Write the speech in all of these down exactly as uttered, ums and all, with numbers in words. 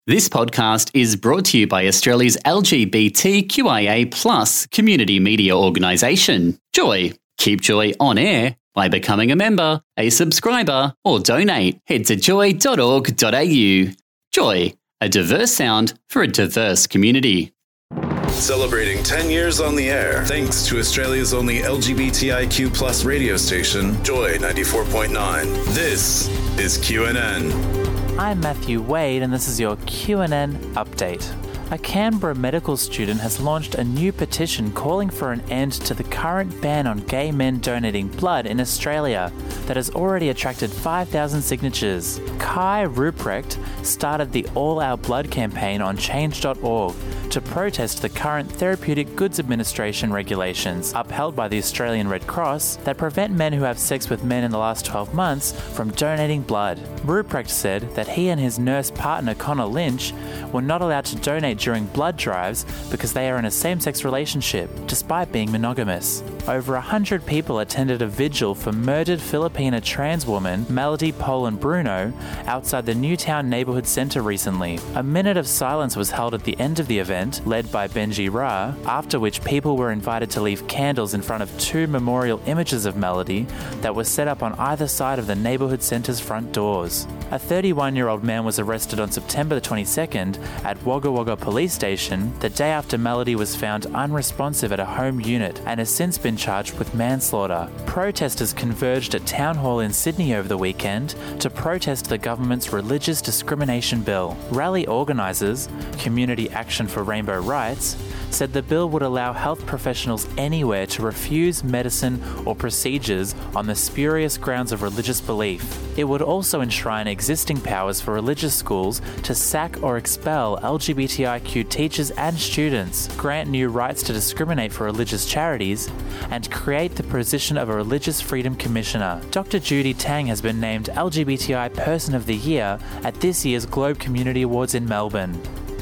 This podcast is brought to you by Australia's L G B T Q I A plus community media organisation, Joy. Keep Joy on air by becoming a member, a subscriber, or donate. Head to joy dot org dot a u. Joy, a diverse sound for a diverse community. Celebrating ten years on the air, thanks to Australia's only L G B T I Q plus radio station, Joy ninety-four point nine. This is Q N N. I'm Matthew Wade, and this is your Q N N update. A Canberra medical student has launched a new petition calling for an end to the current ban on gay men donating blood in Australia that has already attracted five thousand signatures. Kai Ruprecht started the All Our Blood campaign on change dot org to protest the current Therapeutic Goods Administration regulations upheld by the Australian Red Cross that prevent men who have sex with men in the last twelve months from donating blood. Ruprecht said that he and his nurse partner Connor Lynch were not allowed to donate during blood drives because they are in a same-sex relationship, despite being monogamous. Over one hundred people attended a vigil for murdered Filipina trans woman Melody Polan Bruno outside the Newtown Neighbourhood Centre recently. A minute of silence was held at the end of the event, led by Benji Ra, after which people were invited to leave candles in front of two memorial images of Melody that were set up on either side of the neighbourhood centre's front doors. A thirty-one-year-old man was arrested on September the twenty-second at Wagga Wagga Police Station the day after Melody was found unresponsive at a home unit and has since been charged with manslaughter. Protesters converged at Town Hall in Sydney over the weekend to protest the government's religious discrimination bill. Rally organisers, Community Action for Rainbow Rights, said the bill would allow health professionals anywhere to refuse medicine or procedures on the spurious grounds of religious belief. It would also enshrine existing powers for religious schools to sack or expel L G B T I Q teachers and students, grant new rights to discriminate for religious charities, and create the position of a Religious Freedom Commissioner. Doctor Judy Tang has been named L G B T I Person of the Year at this year's Globe Community Awards in Melbourne.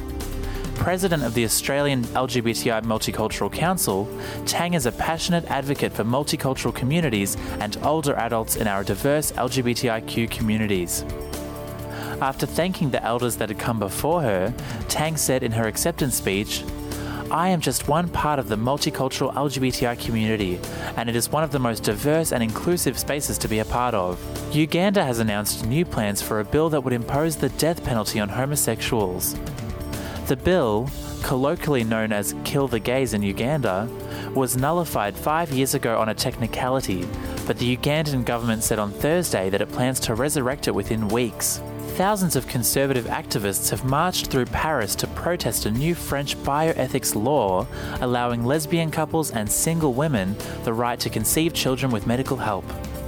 President of the Australian L G B T I Multicultural Council, Tang is a passionate advocate for multicultural communities and older adults in our diverse L G B T I Q communities. After thanking the elders that had come before her, Tang said in her acceptance speech, "I am just one part of the multicultural L G B T I community, and it is one of the most diverse and inclusive spaces to be a part of." Uganda has announced new plans for a bill that would impose the death penalty on homosexuals. The bill, colloquially known as Kill the Gays in Uganda, was nullified five years ago on a technicality, but the Ugandan government said on Thursday that it plans to resurrect it within weeks. Thousands of conservative activists have marched through Paris to protest a new French bioethics law allowing lesbian couples and single women the right to conceive children with medical help.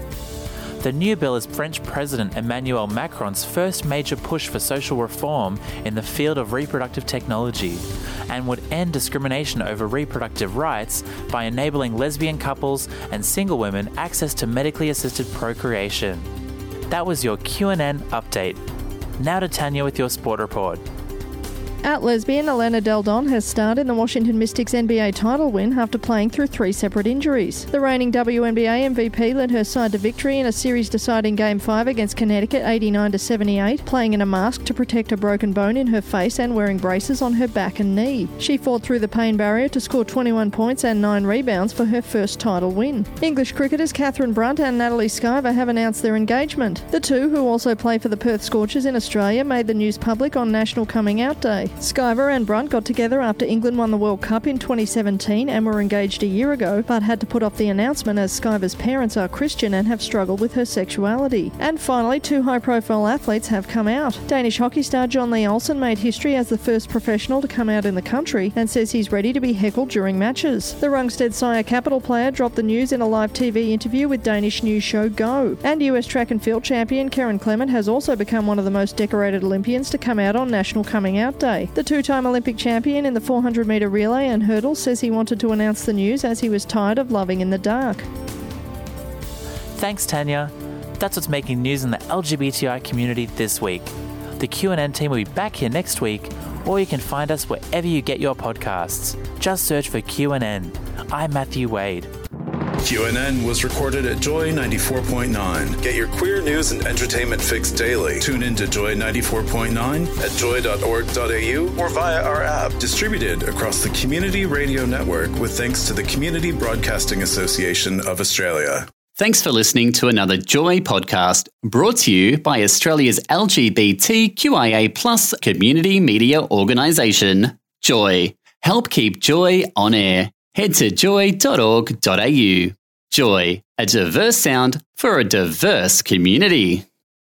The new bill is French President Emmanuel Macron's first major push for social reform in the field of reproductive technology, and would end discrimination over reproductive rights by enabling lesbian couples and single women access to medically assisted procreation. That was your Q N N update. Now to Tanya with your sport report. Out lesbian Elena Del Don has starred in the Washington Mystics N B A title win after playing through three separate injuries. The reigning W N B A M V P led her side to victory in a series-deciding Game five against Connecticut eighty-nine to seventy-eight, playing in a mask to protect a broken bone in her face and wearing braces on her back and knee. She fought through the pain barrier to score twenty-one points and nine rebounds for her first title win. English cricketers Catherine Brunt and Natalie Sciver have announced their engagement. The two, who also play for the Perth Scorchers in Australia, made the news public on National Coming Out Day. Sciver and Brunt got together after England won the World Cup in twenty seventeen and were engaged a year ago, but had to put off the announcement as Sciver's parents are Christian and have struggled with her sexuality. And finally, two high-profile athletes have come out. Danish hockey star John Lee Olsen made history as the first professional to come out in the country and says he's ready to be heckled during matches. The Rungsted Sire Capital player dropped the news in a live T V interview with Danish news show Go. And U S track and field champion Karen Clement has also become one of the most decorated Olympians to come out on National Coming Out Day. The two two-time Olympic champion in the four hundred metre relay and hurdle says he wanted to announce the news as he was tired of loving in the dark. Thanks, Tanya. That's what's making news in the L G B T I community this week. The Q N N team will be back here next week, or you can find us wherever you get your podcasts. Just search for Q N N. I'm Matthew Wade. Q N N was recorded at Joy ninety-four point nine. Get your queer news and entertainment fix daily. Tune in to Joy ninety-four point nine at joy dot org dot a u or via our app. Distributed across the Community Radio Network with thanks to the Community Broadcasting Association of Australia. Thanks for listening to another Joy podcast brought to you by Australia's L G B T Q I A plus community media organisation, Joy. Help keep Joy on air. Head to joy dot org dot a u. Joy, a diverse sound for a diverse community.